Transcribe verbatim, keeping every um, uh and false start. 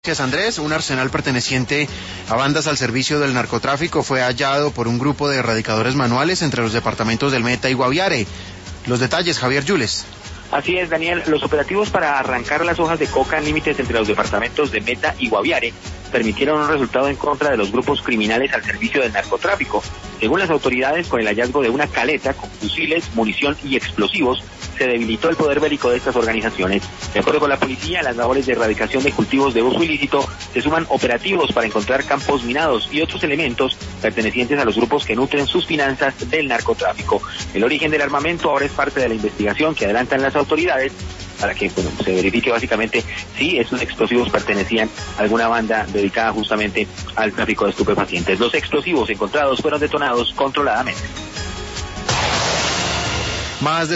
Gracias, Andrés. Un arsenal perteneciente a bandas al servicio del narcotráfico fue hallado por un grupo de erradicadores manuales entre los departamentos del Meta y Guaviare. Los detalles, Javier Yules. Así es, Daniel. Los operativos para arrancar las hojas de coca en límites entre los departamentos de Meta y Guaviare permitieron un resultado en contra de los grupos criminales al servicio del narcotráfico. Según las autoridades, con el hallazgo de una caleta con fusiles, munición y explosivos, se debilitó el poder bélico de estas organizaciones. De acuerdo con la policía, las labores de erradicación de cultivos de uso ilícito se suman operativos para encontrar campos minados y otros elementos pertenecientes a los grupos que nutren sus finanzas del narcotráfico. El origen del armamento ahora es parte de la investigación que adelantan las autoridades para que bueno, se verifique básicamente si esos explosivos pertenecían a alguna banda dedicada justamente al tráfico de estupefacientes. Los explosivos encontrados fueron detonados controladamente. Más de